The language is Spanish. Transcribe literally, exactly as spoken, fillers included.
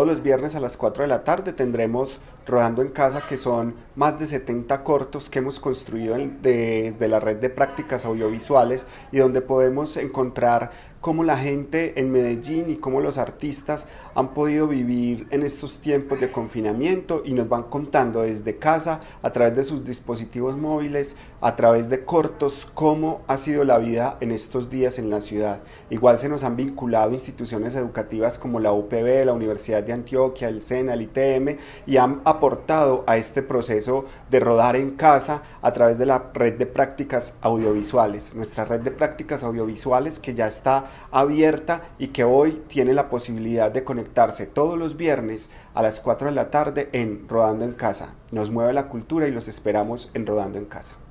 todos los viernes a las cuatro de la tarde tendremos Rodando en Casa, que son más de setenta cortos que hemos construido en, desde la red de prácticas audiovisuales y donde podemos encontrar cómo la gente en Medellín y cómo los artistas han podido vivir en estos tiempos de confinamiento y nos van contando desde casa, a través de sus dispositivos móviles, a través de cortos, cómo ha sido la vida en estos días en la ciudad. Igual se nos han vinculado instituciones educativas como la U P B, la Universidad de Antioquia, el SENA, el I T M, y han aportado a este proceso de rodar en casa a través de la red de prácticas audiovisuales. Nuestra red de prácticas audiovisuales que ya está abierta y que hoy tiene la posibilidad de conectarse todos los viernes a las cuatro de la tarde en Rodando en Casa. Nos mueve la cultura y los esperamos en Rodando en Casa.